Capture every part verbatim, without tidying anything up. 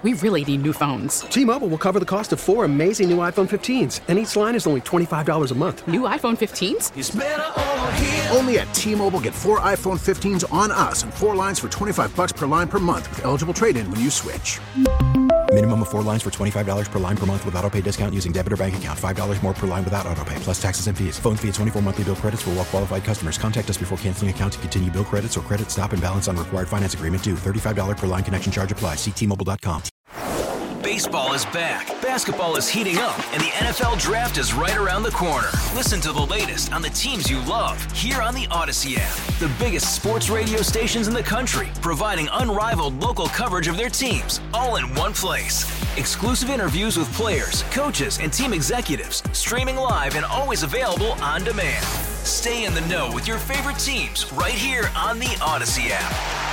We really need new phones. T-Mobile will cover the cost of four amazing new iPhone fifteens, and each line is only twenty-five dollars a month. New iPhone fifteens? It's better over here. Only at T-Mobile, get four iPhone fifteens on us and four lines for twenty-five dollars per line per month with eligible trade-in when you switch. Minimum of four lines for twenty-five dollars per line per month with autopay discount using debit or bank account. five dollars more per line without autopay, plus taxes and fees. Phone fee at twenty-four monthly bill credits for well-qualified customers. Contact us before canceling account to continue bill credits or credit stop and balance on required finance agreement due. thirty-five dollars per line connection charge applies. See T Mobile dot com. Baseball is back, basketball is heating up, and the N F L Draft is right around the corner. Listen to the latest on the teams you love here on the Odyssey app. The biggest sports radio stations in the country, providing unrivaled local coverage of their teams, all in one place. Exclusive interviews with players, coaches, and team executives, streaming live and always available on demand. Stay in the know with your favorite teams right here on the Odyssey app.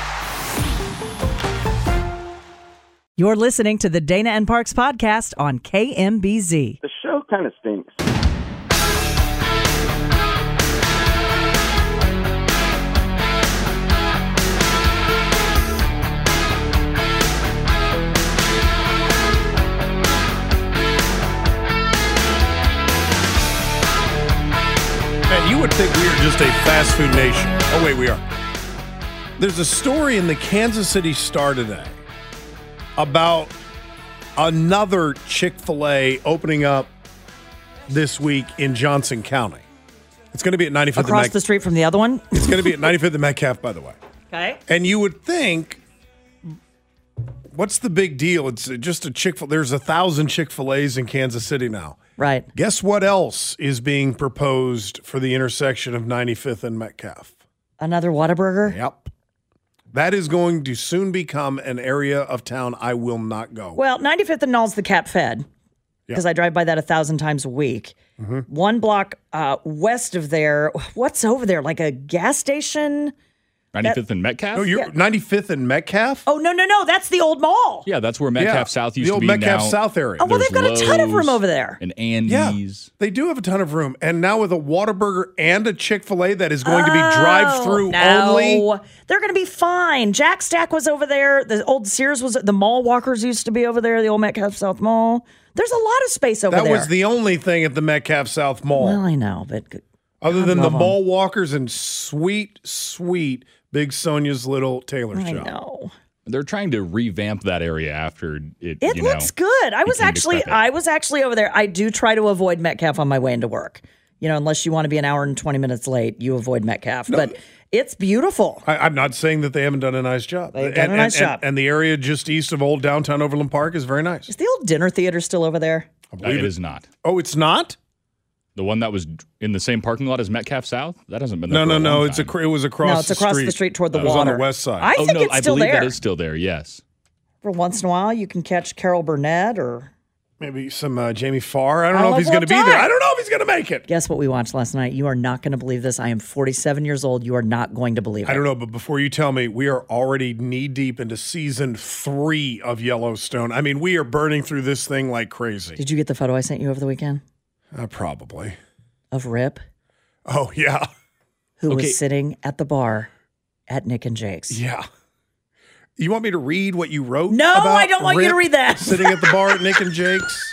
You're listening to the Dana and Parks podcast on K M B Z. The show kind of stinks. Man, you would think we are just a fast food nation. Oh, wait, we are. There's a story in the Kansas City Star today about another Chick-fil-A opening up this week in Johnson County. It's going to be at ninety-fifth Across and the street from the other one? It's going to be at ninety-fifth and Metcalf, by the way. Okay. And you would think, what's the big deal? It's just a Chick-fil-A. There's a thousand Chick-fil-A's in Kansas City now. Right. Guess what else is being proposed for the intersection of ninety-fifth and Metcalf? Another Whataburger? Yep. That is going to soon become an area of town I will not go. Well, ninety-fifth and Knoll's the Cap Fed, because Yep. I drive by that a thousand times a week. Mm-hmm. One block uh, west of there, what's over there? Like a gas station? ninety-fifth and Metcalf? No, you're Yeah. ninety-fifth and Metcalf? Oh, no, no, no. That's the old mall. Yeah, that's where Metcalf Yeah, South used the to old be Metcalf now. South area. Oh, well, There's they've got a ton of room Lowe's over there. And Yeah, Andy's. they do have a ton of room. And now with a Whataburger and a Chick-fil-A that is going to be drive-through Oh, no. only. They're going to be fine. Jack Stack was over there. The old Sears was, the Mall Walkers used to be over there, the old Metcalf South Mall. There's a lot of space over That there. was the only thing at the Metcalf South Mall. Well, I know, but other God than the love 'em. mall walkers and sweet, sweet Big Sonia's little tailor I shop. know. They're trying to revamp that area after it. It you looks know, good. I was became actually decrepit. I was actually over there. I do try to avoid Metcalf on my way into work. You know, unless you want to be an hour and twenty minutes late, you avoid Metcalf. But it's beautiful. I, I'm not saying that they haven't done a nice job. They've done and, a nice and, job. And, and the area just east of old downtown Overland Park is very nice. Is the old dinner theater still over there? I Uh, believe it is not. Oh, it's not? The one that was in the same parking lot as Metcalf South? That hasn't been there No, for no, a no. long It's a, time. cr- it was across no, it's the across street. the street toward the It was water. on the west side. I oh, think no, it's I still believe there. that is still there, yes. For once in a while, you can catch Carol Burnett or Maybe some uh, Jamie Farr. I don't I know if love he's going to be Will there. Dye. I don't know if he's going to make it. guess what we watched last night? You are not going to believe this. I am forty-seven years old. You are not going to believe it. I don't know, but before you tell me, we are already knee deep into season three of Yellowstone. I mean, we are burning through this thing like crazy. Did you get the photo I sent you over the weekend Uh, probably. of Rip, Oh, yeah. who Okay. was sitting at the bar at Nick and Jake's? Yeah. You want me to read what you wrote? No, about I don't want you to Rip read that. Sitting at the bar at Nick and Jake's?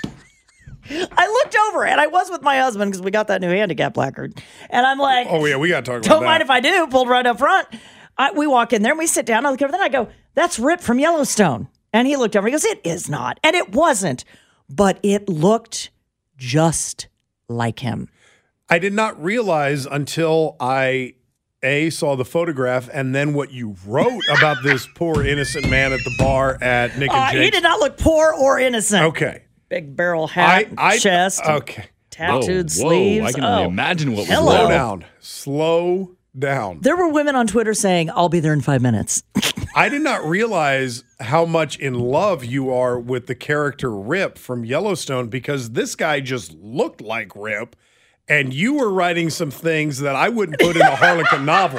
I looked over and I was with my husband because we got that new handicap placard. And I'm like, Oh, yeah, we got to talk about don't that. mind if I do. Pulled right up front. I, we walk in there and we sit down. I look over there and I go, that's Rip from Yellowstone. And he looked over and he goes, it is not. And it wasn't. But it looked just like him. I did not realize until I, A, saw the photograph and then what you wrote about this poor innocent man at the bar at Nick and Uh, Jake's. he did not look poor or innocent. Okay. Big barrel hat, I, I, chest, Okay. tattooed whoa, whoa, sleeves. I can oh. only imagine what was Hello. Slow wrong. down. Slow down. There were women on Twitter saying, I'll be there in five minutes. I did not realize how much in love you are with the character Rip from Yellowstone because this guy just looked like Rip, and you were writing some things that I wouldn't put in a Harlequin novel.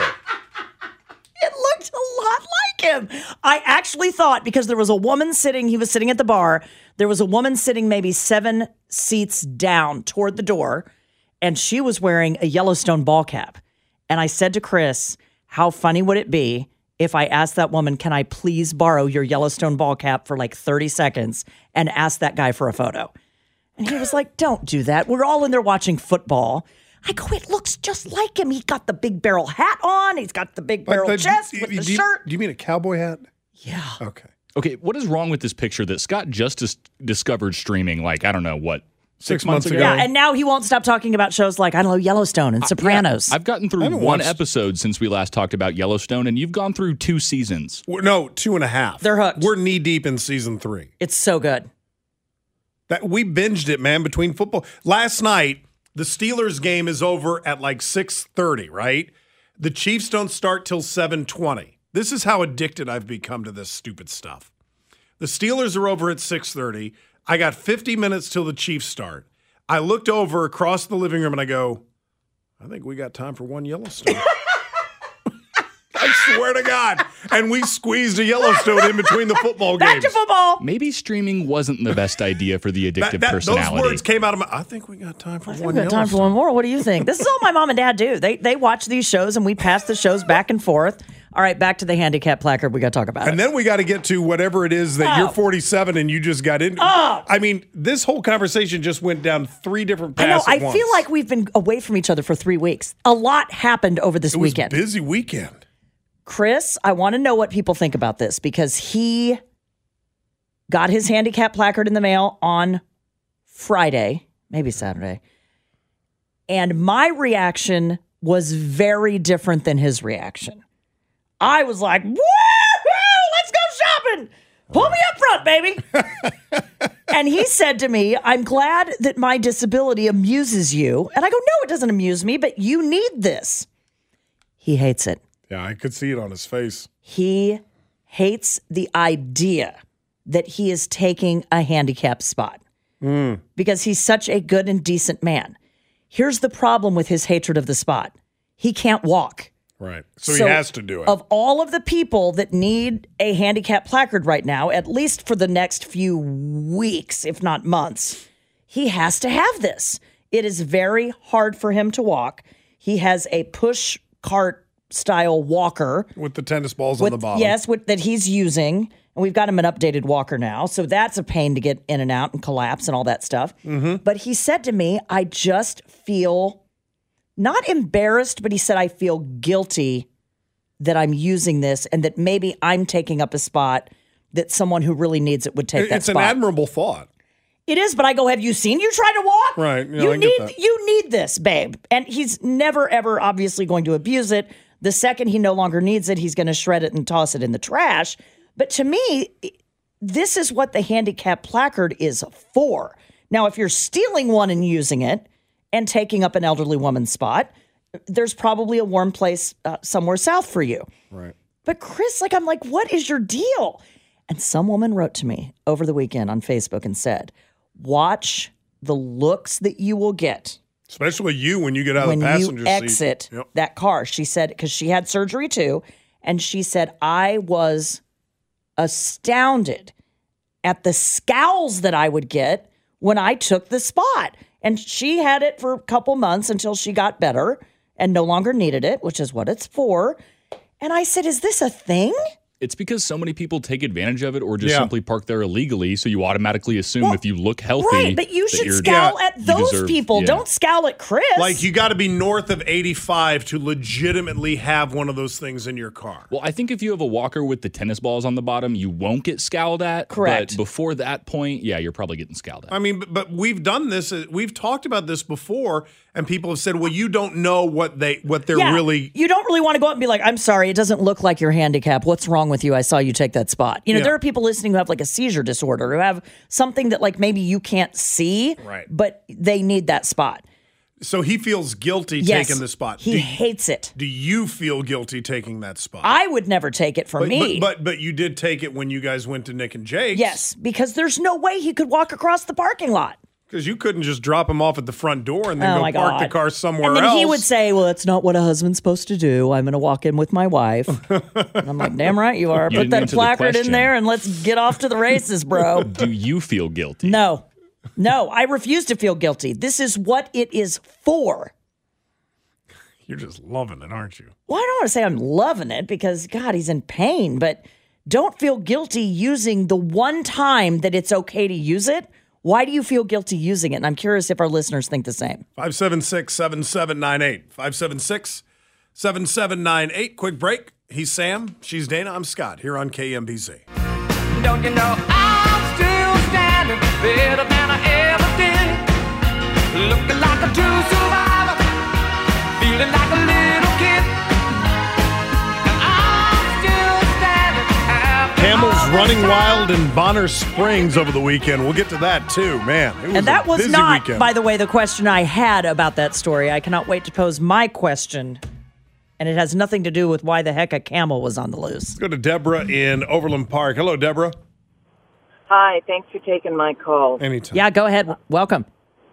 It looked a lot like him. I actually thought because there was a woman sitting, he was sitting at the bar. There was a woman sitting maybe seven seats down toward the door, and she was wearing a Yellowstone ball cap. And I said to Chris, how funny would it be if I asked that woman, can I please borrow your Yellowstone ball cap for like thirty seconds and ask that guy for a photo? And he was like, don't do that. We're all in there watching football. I go, it looks just like him. He's got the big barrel hat on. He's got the big barrel But- but chest do- with do the you- shirt. Do you mean a cowboy hat? Yeah. Okay. Okay, what is wrong with this picture that Scott just dis- discovered streaming, like, I don't know, what, Six months ago. Yeah, and now he won't stop talking about shows like, I don't know, Yellowstone and Sopranos. I've gotten I through haven't one watched- episode since we last talked about Yellowstone, and you've gone through two seasons. We're- No, two and a half. They're hooked. We're knee deep in season three. It's so good. That we binged it, man, between football. Last night, the Steelers game is over at like six thirty, right? The Chiefs don't start till seven twenty. This is how addicted I've become to this stupid stuff. The Steelers are over at six thirty. I got fifty minutes till the Chiefs start. I looked over across the living room and I go, I think we got time for one Yellowstone. I swear to God. And we squeezed a Yellowstone in between the football Back games. to football. Maybe streaming wasn't the best idea for the addictive That- that- personality. Those words came out of my. I think we got time for We've one. got time for one more. What do you think? This is all my mom and dad do. They they watch these shows and we pass the shows back and forth. All right, back to the handicap placard. We got to talk about And it. then we got to get to whatever it is that Oh. you're forty-seven and you just got into. Oh. I mean, this whole conversation just went down three different I know. paths. I at once. feel like we've been away from each other for three weeks. A lot happened over this it was weekend. a busy weekend. Chris, I want to know what people think about this because he got his handicap placard in the mail on Friday, maybe Saturday. And my reaction was very different than his reaction. I was like, woo, let's go shopping. Pull me up front, baby. And he said to me, I'm glad that my disability amuses you. And I go, no, it doesn't amuse me, but you need this. He hates it. Yeah, I could see it on his face. He hates the idea that he is taking a handicap spot because he's such a good and decent man. Here's the problem with his hatred of the spot. He can't walk. Right. So, he has to do it. Of all of the people that need a handicap placard right now, at least for the next few weeks, if not months, he has to have this. It is very hard for him to walk. He has a push cart style walker With the tennis balls with, on the bottom. yes, with, that he's using. And we've got him an updated walker now. So that's a pain to get in and out and collapse and all that stuff. Mm-hmm. But he said to me, I just feel not embarrassed, but he said, I feel guilty that I'm using this and that maybe I'm taking up a spot that someone who really needs it would take It- that it's spot. an admirable thought. It is, but I go, have you seen you try to walk? Right. Yeah, you I get need that. you need this, babe. And he's never, ever obviously going to abuse it. The second he no longer needs it, he's going to shred it and toss it in the trash. But to me, this is what the handicap placard is for. Now, if you're stealing one and using it and taking up an elderly woman's spot, there's probably a warm place uh, somewhere south for you. Right. But Chris, like, I'm like, what is your deal? And some woman wrote to me over the weekend on Facebook and said, watch the looks that you will get Especially you when you get out when of the passenger you seat. exit Yep. that car. She said, because she had surgery too. And she said, I was astounded at the scowls that I would get when I took the spot. And she had it for a couple months until she got better and no longer needed it, which is what it's for. And I said, is this a thing? It's because so many people take advantage of it or just Yeah. simply park there illegally, so you automatically assume Well, if you look healthy. Right, but you that should you're- scowl Yeah, at you those deserve- people. yeah. Don't scowl at Chris. Like you got to be north of eighty-five to legitimately have one of those things in your car. Well, I think if you have a walker with the tennis balls on the bottom, you won't get scowled at. Correct. But before that point, yeah, you're probably getting scowled at. I mean, but, but we've done this. uh, We've talked about this before, and people have said, "Well, you don't know what they what they're Yeah, really." you don't really want to go up and be like, I'm sorry, it doesn't look like you're handicapped. What's wrong with you? I saw you take that spot. You know, Yeah. there are people listening who have like a seizure disorder, who have something that like maybe you can't see, Right. but they need that spot. So he feels guilty Yes, taking the spot. he do, hates it. do you feel guilty taking that spot? I would never take it for but, me. but, but but you did take it when you guys went to Nick and Jake's. yes, because there's no way he could walk across the parking lot. Because you couldn't just drop him off at the front door and then Oh go my park God. the car somewhere and then else. he would say, well, that's not what a husband's supposed to do. I'm going to walk in with my wife. And I'm like, damn right you are. You Put didn't that answer the placard in question. there and let's get off to the races, bro. Do you feel guilty? No, no, I refuse to feel guilty. This is what it is for. You're just loving it, aren't you? Well, I don't want to say I'm loving it because, God, he's in pain, but don't feel guilty using the one time that it's okay to use it. Why do you feel guilty using it? And I'm curious if our listeners think the same. five seven six, seven seven nine eight. five seven six, seven seven nine eight. Quick break. He's Sam. She's Dana. I'm Scott here on K M B Z. Don't you know I'm still standing better than I ever did? Looking like a true survivor, feeling like a little kid. And I'm still standing. Camels running wild in Bonner Springs over the weekend. We'll get to that too, man. It was And that a was busy not, weekend. by the way, the question I had about that story. I cannot wait to pose my question. And it has nothing to do with why the heck a camel was on the loose. Let's go to Deborah in Overland Park. Hello, Deborah. Hi, thanks for taking my call. Anytime. Yeah, go ahead. Welcome.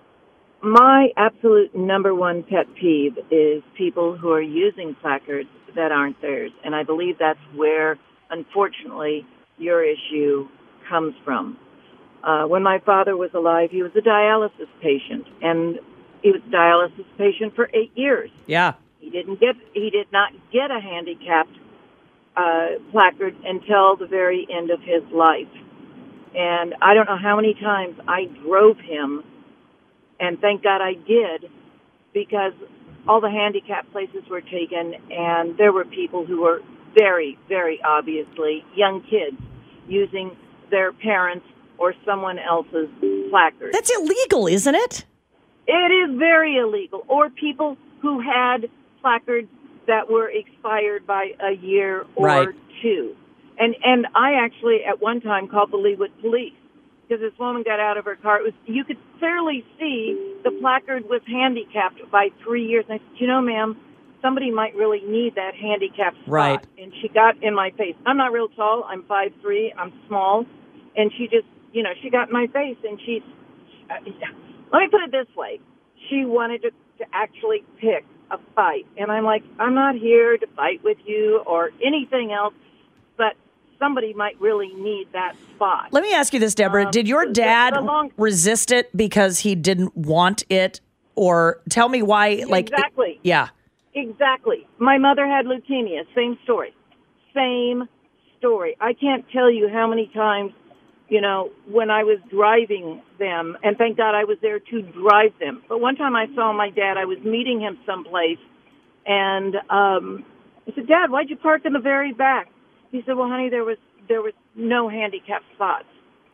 My absolute number one pet peeve is people who are using placards that aren't theirs. And I believe that's where, unfortunately, your issue comes from. Uh, when my father was alive, he was a dialysis patient, and he was a dialysis patient for eight years. Yeah. He didn't get, he did not get a handicapped uh, placard until the very end of his life. And I don't know how many times I drove him, and thank God I did, because all the handicap places were taken, and there were people who were very, very obviously young kids using their parents' or someone else's placard. That's illegal, isn't it? It is very illegal. Or people who had placards that were expired by a year or Right. two. And and I actually at one time called the Leawood police because this woman got out of her car. It was you could clearly see the placard was handicapped by three years. And I said, you know, ma'am, somebody might really need that handicapped spot. Right. And she got in my face. I'm not real tall. I'm five three. I'm small. And she just, you know, she got in my face, and she's, uh, let me put it this way. She wanted to, to actually pick a fight. And I'm like, I'm not here to fight with you or anything else, but somebody might really need that spot. Let me ask you this, Deborah. Um, Did your the- dad the long- resist it because he didn't want it? Or tell me why, like... Exactly. Yeah. Exactly. My mother had leukemia. Same story. Same story. I can't tell you how many times, you know, when I was driving them, and thank God I was there to drive them. But one time I saw my dad. I was meeting him someplace, and um, I said, Dad, why'd you park in the very back? He said, well, honey, there was there was no handicapped spots.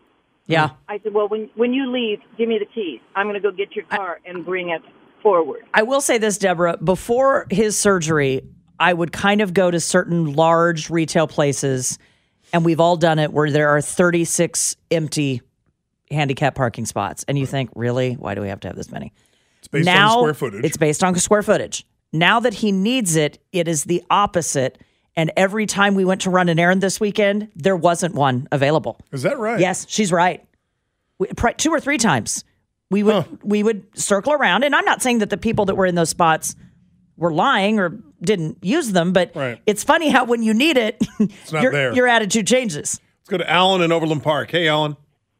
Yeah. I said, well, when when you leave, give me the keys. I'm going to go get your car and bring it forward. I will say this, Deborah. Before his surgery, I would kind of go to certain large retail places, and we've all done it, where there are thirty-six empty handicap parking spots. And you think, really? Why do we have to have this many? It's based now, on square footage. It's based on square footage. Now that he needs it, it is the opposite. And every time we went to run an errand this weekend, there wasn't one available. Is that right? Yes, she's right. We, pr- two or three times we would Huh. we would circle around, and I'm not saying that the people that were in those spots were lying or didn't use them, but Right. it's funny how when you need it, not your, there. your attitude changes. Let's go to Alan in Overland Park. Hey, Alan.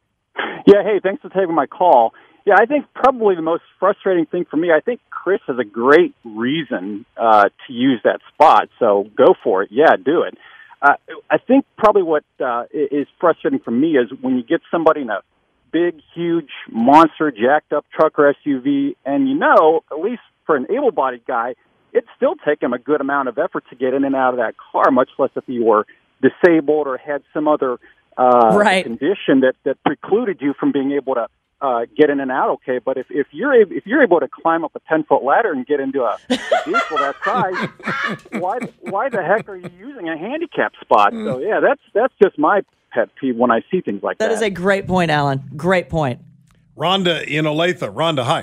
Yeah, hey, thanks for taking my call. Yeah, I think probably the most frustrating thing for me, I think Chris has a great reason uh, to use that spot, so go for it. Yeah, do it. Uh, I think probably what uh, is frustrating for me is when you get somebody in a big, huge, monster, jacked-up truck or S U V, and you know, at least for an able-bodied guy, it'd still take him a good amount of effort to get in and out of that car, much less if you were disabled or had some other uh, Right. condition that, that precluded you from being able to uh, get in and out okay. But if, if you're able, if you're able to climb up a ten-foot ladder and get into a, a vehicle that size, why why the heck are you using a handicap spot? So, yeah, that's that's just my pet peeve when I see things like that. That is a great point, Alan. Great point. Rhonda in Olathe. Rhonda, hi.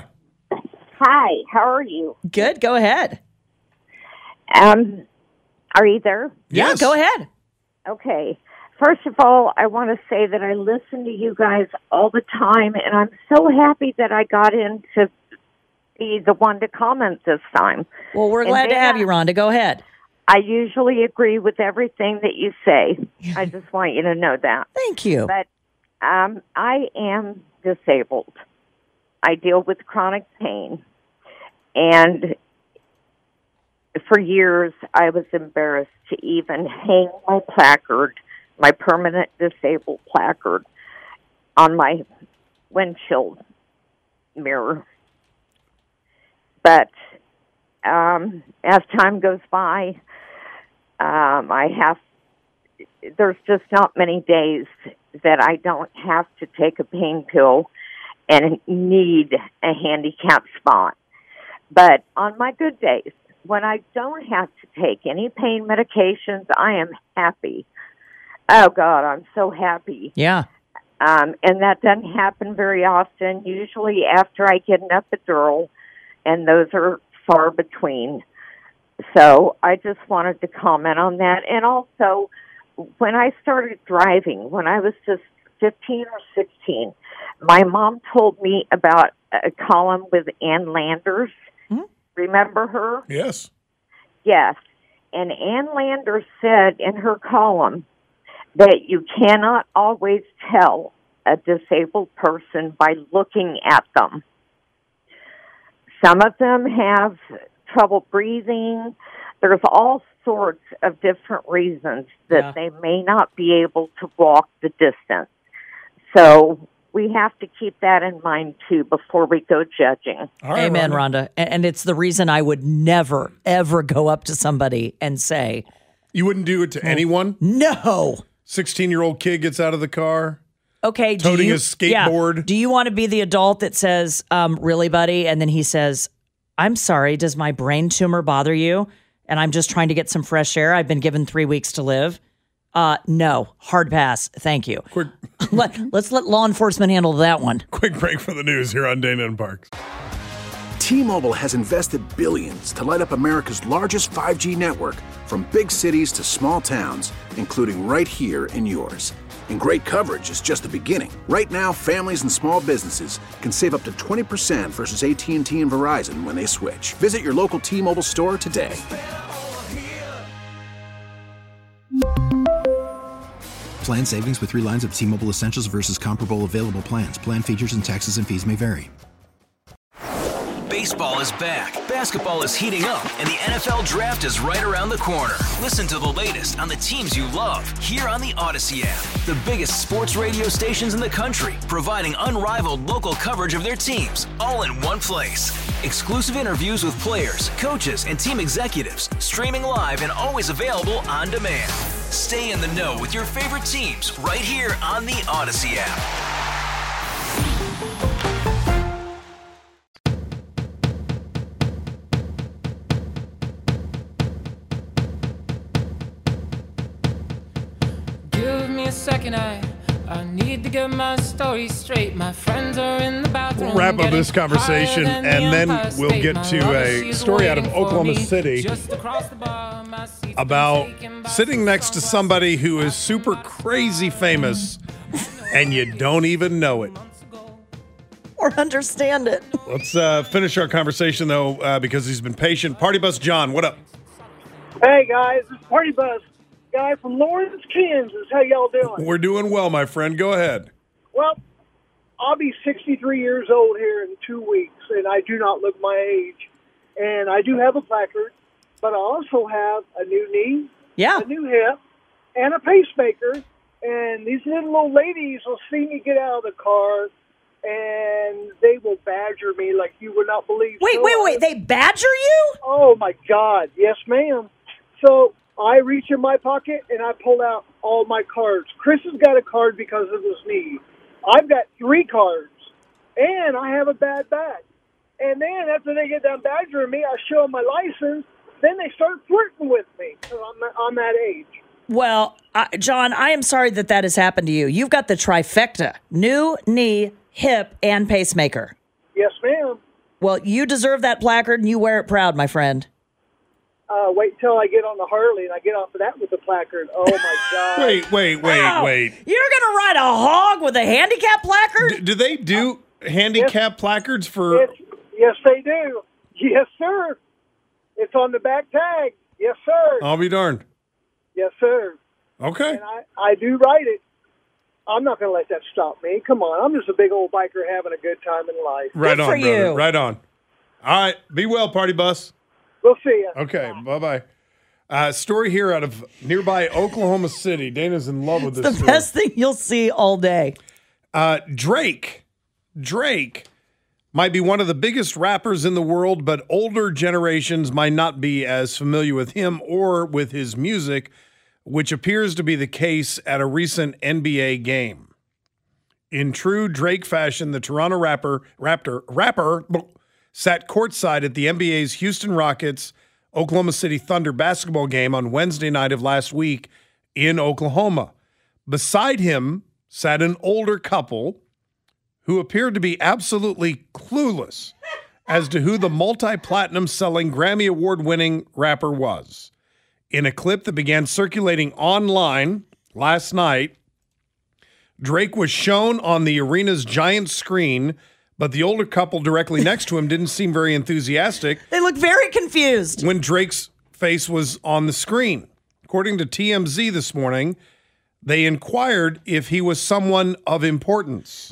Hi, how are you? Good. Go ahead. Um, are you there? Yeah, Yes. go ahead. Okay. First of all, I want to say that I listen to you guys all the time, and I'm so happy that I got in to be the one to comment this time. Well, we're And glad to then have I- you, Rhonda. Go ahead. I usually agree with everything that you say. I just want you to know that. Thank you. But um, I am disabled. I deal with chronic pain. And for years, I was embarrassed to even hang my placard, my permanent disabled placard, on my windshield mirror. But um, as time goes by, um, I have, there's just not many days that I don't have to take a pain pill and need a handicap spot. But on my good days, when I don't have to take any pain medications, I am happy. Oh, God, I'm so happy. Yeah. Um, and that doesn't happen very often, usually after I get an epidural, and those are far between. So I just wanted to comment on that. And also, when I started driving, when I was just fifteen or sixteen, my mom told me about a column with Ann Landers. Hmm? Remember her? Yes. Yes. And Ann Landers said in her column that you cannot always tell a disabled person by looking at them. Some of them have trouble breathing. There's all sorts of different reasons that Yeah. they may not be able to walk the distance. So we have to keep that in mind, too, before we go judging. All right, Amen, Rhonda. Rhonda. And, and it's the reason I would never, ever go up to somebody and say, You wouldn't do it to anyone? no. sixteen-year-old kid gets out of the car. Okay, do Toting you, his skateboard. Yeah. Do you want to be the adult that says, um, really, buddy? And then he says, I'm sorry, does my brain tumor bother you? And I'm just trying to get some fresh air. I've been given three weeks to live. Uh, no, hard pass. Thank you. Quick, let, let's let law enforcement handle that one. quick break for the news here on Dana and Parks. T-Mobile has invested billions to light up America's largest five G network, from big cities to small towns, including right here in yours. And great coverage is just the beginning. Right now, families and small businesses can save up to twenty percent versus A T and T and Verizon when they switch. Visit your local T-Mobile store today. Plan savings with three lines of T-Mobile Essentials versus comparable available plans. Plan features and taxes and fees may vary. Baseball is back, basketball is heating up, and the N F L Draft is right around the corner. Listen to the latest on the teams you love here on the Odyssey app. The biggest sports radio stations in the country, providing unrivaled local coverage of their teams, all in one place. Exclusive interviews with players, coaches, and team executives, streaming live and always available on demand. Stay in the know with your favorite teams right here on the Odyssey app. Give me a second, I I need to get my story straight. My friends are in the bathroom. We'll wrap up this getting conversation, higher than the and then Empire we'll State. get My to lover, a she's story out of waiting for Oklahoma me City just across the bar. My seat's about been taken by sitting some next to someone. somebody who is super crazy famous, and you don't even know it. Or understand it. Let's uh, finish our conversation, though, uh, because he's been patient. Party Bus John, what up? Hey guys, it's Party Bus guy from Lawrence, Kansas. How y'all doing? We're doing well, my friend. Go ahead. Well, I'll be sixty-three years old here in two weeks, and I do not look my age. And I do have a placard, but I also have a new knee, Yeah. a new hip, and a pacemaker. And these little old ladies will see me get out of the car, and they will badger me like you would not believe. Wait, So wait, I- wait. They badger you? Oh, my God. Yes, ma'am. So I reach in my pocket, and I pull out all my cards. Chris has got a card because of his knee. I've got three cards, and I have a bad back. And then after they get done badgering me, I show them my license. Then they start flirting with me because I'm, I'm that age. Well, uh, John, I am sorry that that has happened to you. You've got the trifecta: new knee, hip, and pacemaker. Yes, ma'am. Well, you deserve that placard, and you wear it proud, my friend. Uh, wait until I get on the Harley, and I get off of that with the placard. Oh, my God. Wait, wait, wait, Wow. wait. You're going to ride a hog with a handicap placard? D- do they do handicap placards for... It's, yes, they do. Yes, sir. It's on the back tag. Yes, sir. I'll be darned. Yes, sir. Okay. And I, I do write it. I'm not going to let that stop me. Come on. I'm just a big old biker having a good time in life. Right Good on, for brother. you. Right on. All right. Be well, Party Bus. We'll see you. Okay, bye-bye. Uh, story here out of nearby Oklahoma City. Dana's in love with this The story. best thing you'll see all day. Uh, Drake. Drake might be one of the biggest rappers in the world, but older generations might not be as familiar with him or with his music, which appears to be the case at a recent N B A game. In true Drake fashion, the Toronto rapper, Raptor, rapper sat courtside at the N B A's Houston Rockets Oklahoma City Thunder basketball game on Wednesday night of last week in Oklahoma. Beside him sat an older couple who appeared to be absolutely clueless as to who the multi-platinum selling Grammy award-winning rapper was. In a clip that began circulating online last night, Drake was shown on the arena's giant screen, but the older couple directly next to him didn't seem very enthusiastic. They look very confused when Drake's face was on the screen. According to T M Z this morning, they inquired if he was someone of importance.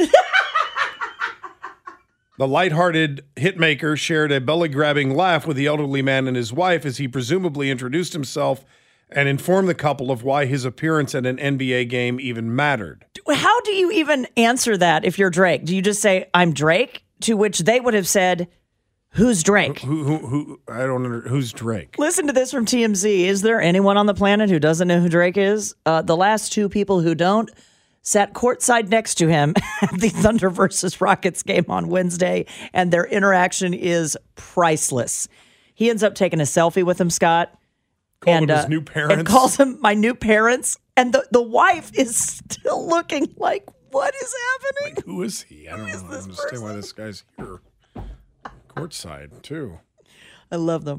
The lighthearted hitmaker shared a belly-grabbing laugh with the elderly man and his wife as he presumably introduced himself and informed the couple of why his appearance at an N B A game even mattered. How do you even answer that if you're Drake? Do you just say, I'm Drake? To which they would have said, who's Drake? Who, who, who I don't know. Who's Drake? Listen to this from T M Z. Is there anyone on the planet who doesn't know who Drake is? Uh, the last two people who don't sat courtside next to him at the Thunder versus Rockets game on Wednesday, and their interaction is priceless. He ends up taking a selfie with him, Scott. Called and, him his uh, new parents. And calls him my new parents. And the, the wife is still looking like, what is happening? Like, who is he? I don't know. I don't understand person? why this guy's here. Courtside, too. I love them.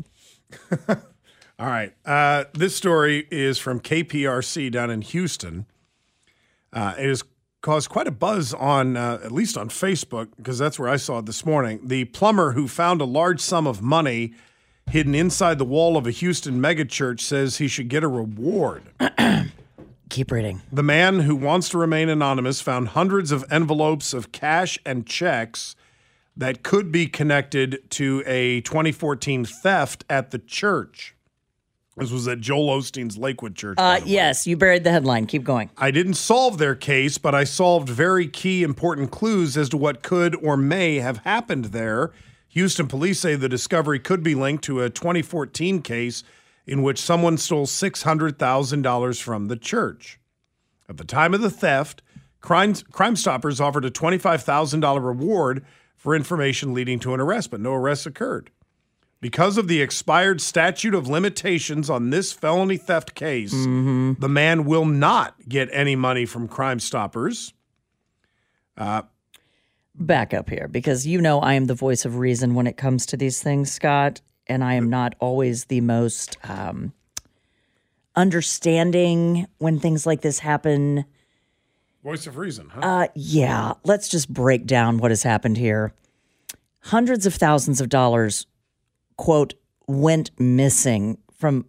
All right. Uh, this story is from K P R C down in Houston. Uh, it has caused quite a buzz on, uh, at least on Facebook, because that's where I saw it this morning. The plumber who found a large sum of money hidden inside the wall of a Houston megachurch says he should get a reward. Keep reading. The man who wants to remain anonymous found hundreds of envelopes of cash and checks that could be connected to a twenty fourteen theft at the church. This was at Joel Osteen's Lakewood Church. Uh, yes, you buried the headline. Keep going. I didn't solve their case, but I solved very key important clues as to what could or may have happened there. Houston police say the discovery could be linked to a twenty fourteen case in which someone stole six hundred thousand dollars from the church. At the time of the theft, Crime, Crime Stoppers offered a twenty-five thousand dollars reward for information leading to an arrest, but no arrests occurred. Because of the expired statute of limitations on this felony theft case, mm-hmm. the man will not get any money from Crime Stoppers. Uh, Back up here, because you know I am the voice of reason when it comes to these things, Scott, and I am not always the most um, understanding when things like this happen. Voice of reason, huh? Uh, yeah, let's just break down what has happened here. Hundreds of thousands of dollars, quote, went missing from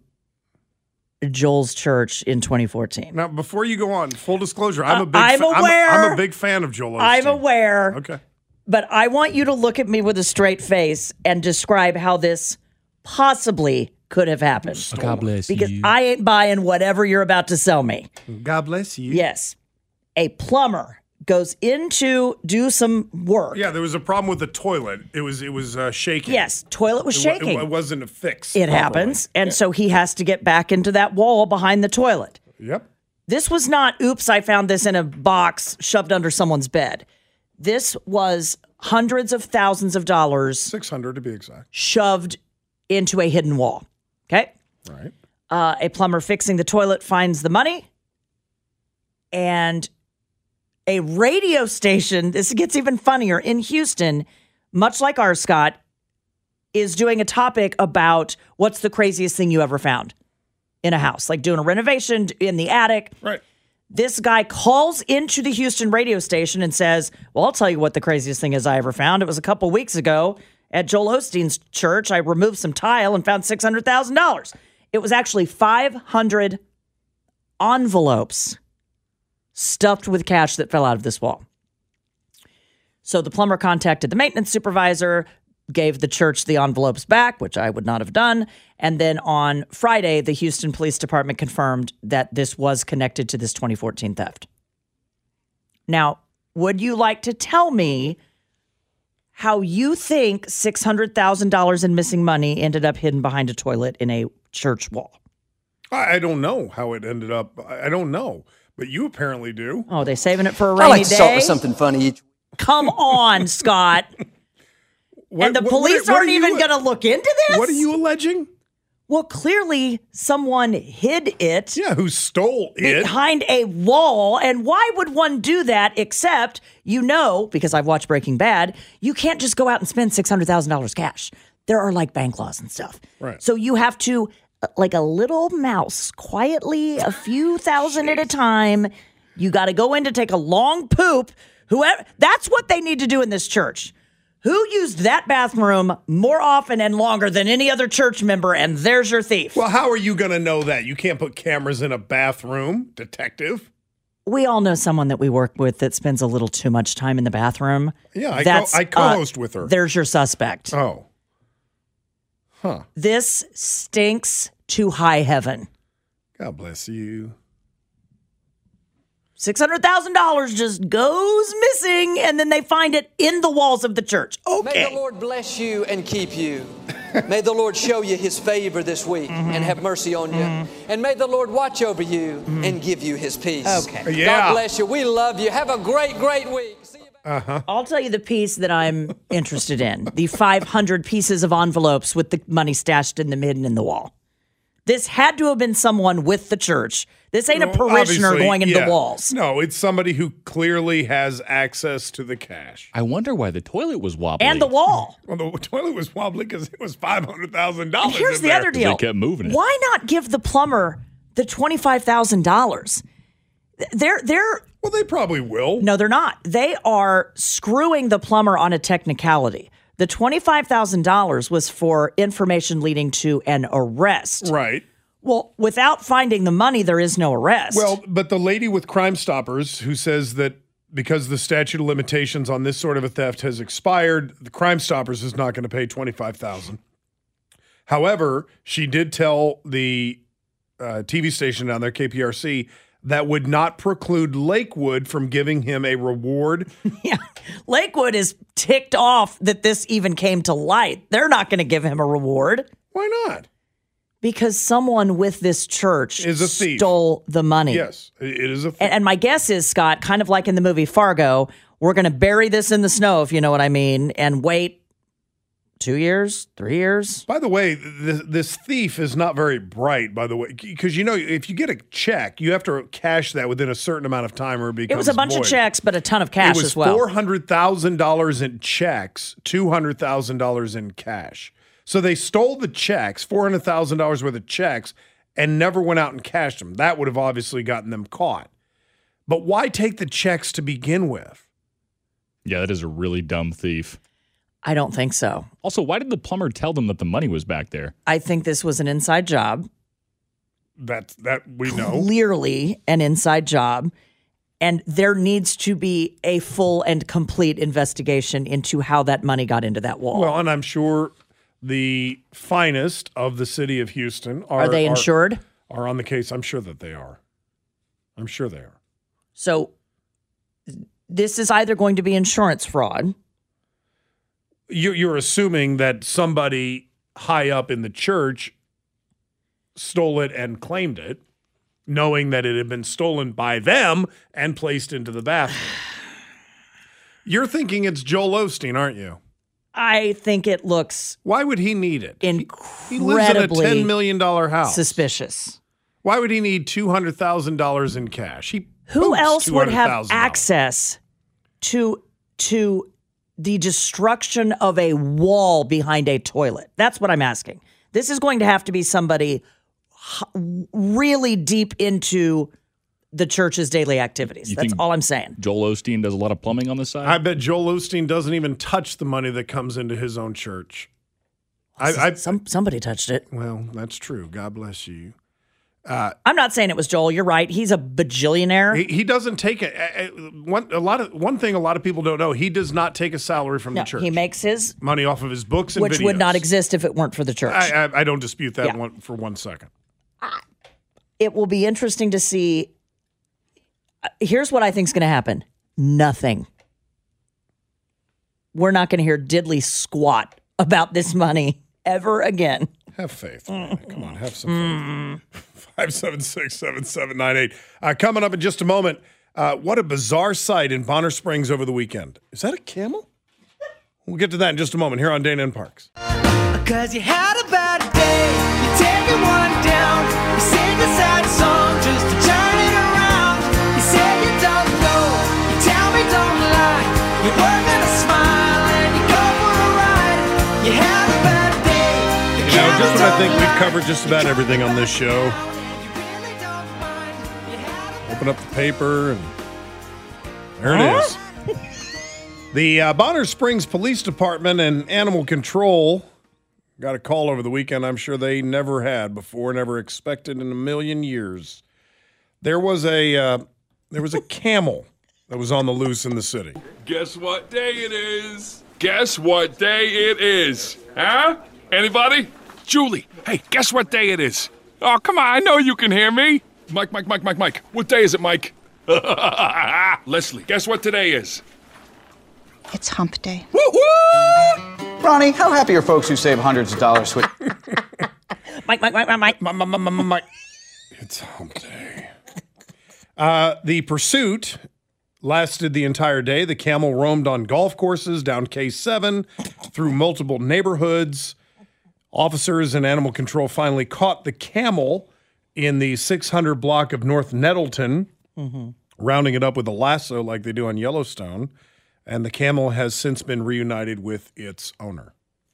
Joel's church in twenty fourteen. Now, before you go on, full disclosure, I'm a big uh, I'm fa- aware. I'm a, I'm a big fan of Joel Osteen. I'm aware. Okay. But I want you to look at me with a straight face and describe how this possibly could have happened. God bless because you. Because I ain't buying whatever you're about to sell me. God bless you. Yes. A plumber goes in to do some work. Yeah, there was a problem with the toilet. It was it was uh, shaking. Yes, toilet was it, shaking. It, it wasn't a fix. It properly. happens. And yeah. so he has to get back into that wall behind the toilet. Yep. This was not, oops, I found this in a box shoved under someone's bed. This was hundreds of thousands of dollars. six hundred to be exact. Shoved into a hidden wall. Okay? Right. Uh, a plumber fixing the toilet finds the money. And a radio station, this gets even funnier, in Houston, much like ours, Scott, is doing a topic about what's the craziest thing you ever found in a house, like doing a renovation in the attic. Right. This guy calls into the Houston radio station and says, well, I'll tell you what the craziest thing is I ever found. It was a couple weeks ago at Joel Osteen's church. I removed some tile and found six hundred thousand dollars. It was actually five hundred envelopes stuffed with cash that fell out of this wall. So the plumber contacted the maintenance supervisor. gave the church the envelopes back, which I would not have done. And then on Friday, the Houston Police Department confirmed that this was connected to this twenty fourteen theft. Now, would you like to tell me how you think six hundred thousand dollars in missing money ended up hidden behind a toilet in a church wall? I I don't know how it ended up. I I don't know, but you apparently do. Oh, they saving it for a rainy I like to day? start with something funny each Come on, Scott. What- and the what- police what are aren't you- even going to look into this? What are you alleging? Well, clearly someone hid it. Yeah, who stole it? Behind a wall. And why would one do that except, you know, because I've watched Breaking Bad, you can't just go out and spend six hundred thousand dollars cash. There are like bank laws and stuff. Right. So you have to, uh, like a little mouse, quietly, a few thousand at a time. You got to go in to take a long poop. Whoever, that's what they need to do in this church. Who used that bathroom more often and longer than any other church member? And there's your thief. Well, how are you going to know that? You can't put cameras in a bathroom, detective. We all know someone that we work with that spends a little too much time in the bathroom. Yeah, I, That's, co- I co-host uh, with her. There's your suspect. Oh. Huh. This stinks to high heaven. God bless you. six hundred thousand dollars just goes missing, and then they find it in the walls of the church. Okay. May the Lord bless you and keep you. May the Lord show you his favor this week Mm-hmm. and have mercy on you. And may the Lord watch over you and give you his peace. Okay. Yeah. God bless you. We love you. Have a great, great week. See you back. Uh-huh. I'll tell you the piece that I'm interested in. The five hundred pieces of envelopes with the money stashed in them hidden in the wall. This had to have been someone with the church. This ain't a Well, parishioner obviously, going into yeah. the walls. No, it's somebody who clearly has access to the cash. I wonder why the toilet was wobbly. And the wall. Well, the toilet was wobbly because it was five hundred thousand And dollars. here's the other deal. They kept moving it. Why not give the plumber the twenty-five thousand dollars? They're they're Well, they probably will. No, they're not. They are screwing the plumber on a technicality. The twenty-five thousand dollars was for information leading to an arrest. Right. Well, without finding the money, there is no arrest. Well, but the lady with Crime Stoppers who says that because the statute of limitations on this sort of a theft has expired, the Crime Stoppers is not going to pay twenty-five thousand dollars. However, she did tell the uh, T V station down there, K P R C, that would not preclude Lakewood from giving him a reward. yeah, Lakewood is ticked off that this even came to light. They're not going to give him a reward. Why not? Because someone with this church Is a thief. stole the money. Yes, it is a thief. And, and my guess is, Scott, kind of like in the movie Fargo, we're going to bury this in the snow, if you know what I mean, and wait two years, three years. By the way, this, this thief is not very bright, by the way, because, you know, if you get a check, you have to cash that within a certain amount of time or it becomes It was a bunch void. of checks, but a ton of cash It was as well. four hundred thousand dollars in checks, two hundred thousand dollars in cash. So they stole the checks, four hundred thousand dollars worth of checks, and never went out and cashed them. That would have obviously gotten them caught. But why take the checks to begin with? Yeah, that is a really dumb thief. I don't think so. Also, why did the plumber tell them that the money was back there? I think this was an inside job. That that we know. Clearly an inside job. And there needs to be a full and complete investigation into how that money got into that wall. Well, and I'm sure the finest of the city of Houston are, Are they insured? Are, are on the case. I'm sure that they are. I'm sure they are. So this is either going to be insurance fraud. You, you're assuming that somebody high up in the church stole it and claimed it, knowing that it had been stolen by them and placed into the bathroom. You're thinking it's Joel Osteen, aren't you? I think it looks Why would he need it? incredibly He lives in a ten million dollars house. suspicious. Why would he need two hundred thousand dollars in cash? He Who poops else would have two hundred thousand dollars. access to to the destruction of a wall behind a toilet? That's what I'm asking. This is going to have to be somebody h- really deep into the church's daily activities. You That's think all I'm saying. Joel Osteen does a lot of plumbing on the side? I bet Joel Osteen doesn't even touch the money that comes into his own church. I, I, Some somebody touched it. well, that's true. God bless you. Uh, I'm not saying it was Joel. You're right. He's a bajillionaire. He, he doesn't take a, a, a one a lot of one thing a lot of people don't know. He does not take a salary from No, the church. he makes his money off of his books and which videos. would not exist if it weren't for the church. I, I, I don't dispute that Yeah. one for one second. It will be interesting to see. uh, Here's what I think is going to happen. Nothing. We're not going to hear diddly squat about this money ever again. Have faith. Man. Come on, have some faith. five seven six, seven seven nine eight. Uh, coming up in just a moment, uh, what a bizarre sight in Bonner Springs over the weekend. Is that a camel? We'll get to that in just a moment here on Dana and Parks. Cause you had a bad day, you're taking one down, you sing a sad song just to turn it around. You say you don't know, you tell me don't lie, you work on a smile and you go for a ride. You had a bad day, you You know, just when I think don't we've lie. covered just about everything on this show, open up the paper and there it is. The uh, Bonner Springs Police Department and Animal Control got a call over the weekend I'm sure they never had before, never expected in a million years. There was a uh, there was a camel that was on the loose in the city. Guess what day it is? Guess what day it is? Huh? Anybody? Julie, hey, guess what day it is? Oh, come on, I know you can hear me. Mike, Mike, Mike, Mike, Mike. What day is it, Mike? Leslie, guess what today is? It's hump day. Woo woo! Ronnie, how happy are folks who save hundreds of dollars with... Mike, Mike, Mike, Mike, Mike. Mike, Mike, Mike, Mike. It's hump day. Uh, the pursuit lasted the entire day. The camel roamed on golf courses down K seven through multiple neighborhoods. Officers and Animal Control finally caught the camel in the six hundred block of North Nettleton, Mm-hmm. rounding it up with a lasso like they do on Yellowstone. And the camel has since been reunited with its owner.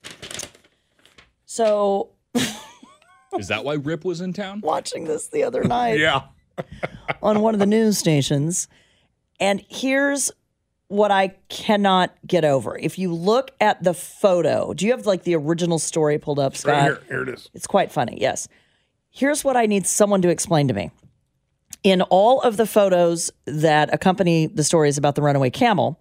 So, Is that why Rip was in town? watching this the other night. Yeah. on one of the news stations. And here's what I cannot get over. If you look at the photo, do you have like the original story pulled up, Scott? Right here. Here it is. It's quite funny, yes. Here's what I need someone to explain to me. In all of the photos that accompany the stories about the runaway camel,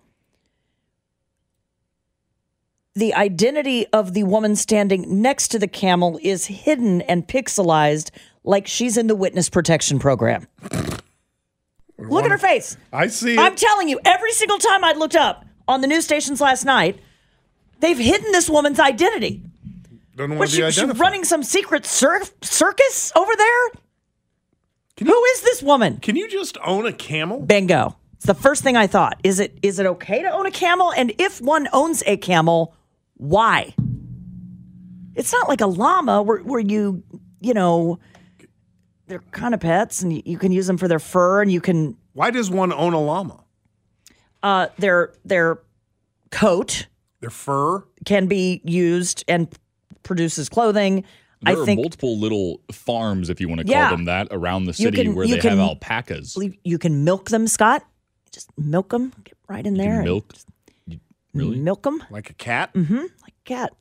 the identity of the woman standing next to the camel is hidden and pixelized like she's in the witness protection program. Look at her face. I see it. I'm telling you, every single time I looked up on the news stations last night, they've hidden this woman's identity. Don't know Was what she, the she identify. running some secret cir- circus over there? Who is this woman? Can you just own a camel? Bingo. It's the first thing I thought. Is it is it okay to own a camel? And if one owns a camel, why? It's not like a llama where, where you, you know, they're kind of pets and you, you can use them for their fur and you can. Why does one own a llama? Uh, their their coat, their fur can be used and produces clothing. There I are think multiple little farms, if you want to call Yeah. them that, around the You city can- where you they can- have alpacas. you can milk them, Scott. Just milk them, get right in there. and Milk? just Really? Milk them like a cat. Mm-hmm. Like a cat.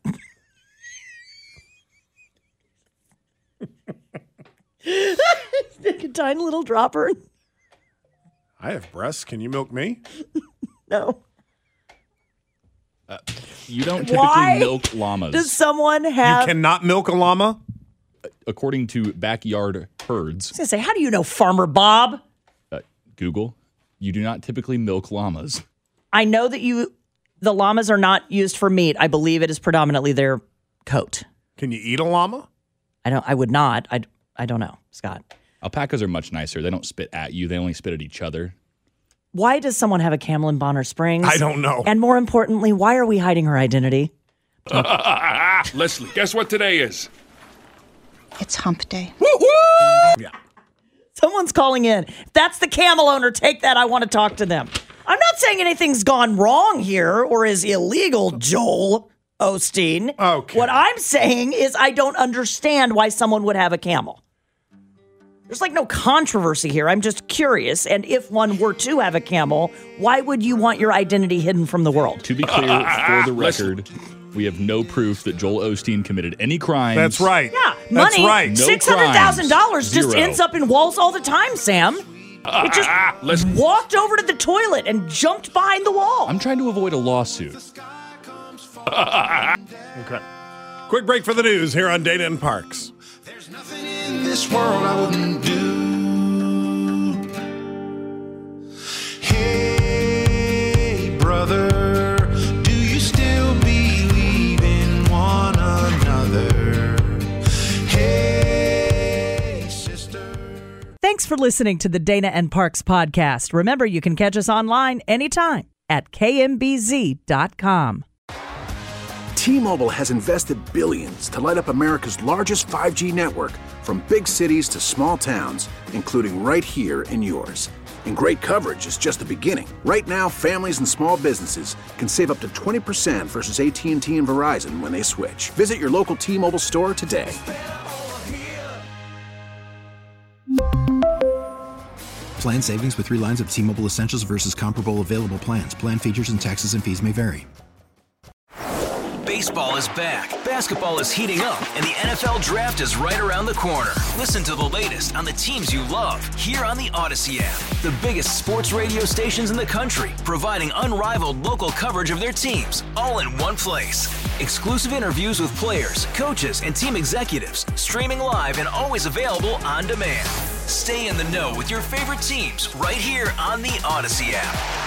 Like a tiny little dropper. I have breasts. Can you milk me? No. Uh, you don't typically Why milk llamas. Does someone have? You cannot milk a llama? According to backyard herds, I was gonna say, how do you know, Farmer Bob? uh, Google, you do not typically milk llamas. I know that you, the llamas are not used for meat. I believe it is predominantly their coat. Can you eat a llama? I don't. I would not. I. I don't know, Scott. Alpacas are much nicer. They don't spit at you. They only spit at each other. Why does someone have a camel in Bonner Springs? I don't know. And more importantly, why are we hiding her identity? Leslie, guess what today is? It's hump day. Woo woo! Yeah. Someone's calling in. If that's the camel owner, take that. I want to talk to them. I'm not saying anything's gone wrong here or is illegal, Joel Osteen. Okay. What I'm saying is I don't understand why someone would have a camel. There's like no controversy here. I'm just curious. And if one were to have a camel, why would you want your identity hidden from the world? To be clear, for the record, we have no proof that Joel Osteen committed any crimes. That's right. Yeah, That's money. right. No six hundred thousand dollars just Zero. ends up in walls all the time, Sam. It just Let's walked over to the toilet and jumped behind the wall. I'm trying to avoid a lawsuit. Okay. Quick break for the news here on Dana and Parks. In this world I wouldn't do. Hey, brother, do you still believe in one another? Hey, sister. Thanks for listening to the Dana and Parks podcast. Remember, you can catch us online anytime at K M B Z dot com. T-Mobile has invested billions to light up America's largest five G network, from big cities to small towns, including right here in yours. And great coverage is just the beginning. Right now, families and small businesses can save up to twenty percent versus A T and T and Verizon when they switch. Visit your local T-Mobile store today. Plan savings with three lines of T-Mobile Essentials versus comparable available plans. Plan features and taxes and fees may vary. Baseball is back, basketball is heating up, and the N F L Draft is right around the corner. Listen to the latest on the teams you love here on the Odyssey app. The biggest sports radio stations in the country, providing unrivaled local coverage of their teams, all in one place. Exclusive interviews with players, coaches, and team executives, streaming live and always available on demand. Stay in the know with your favorite teams right here on the Odyssey app.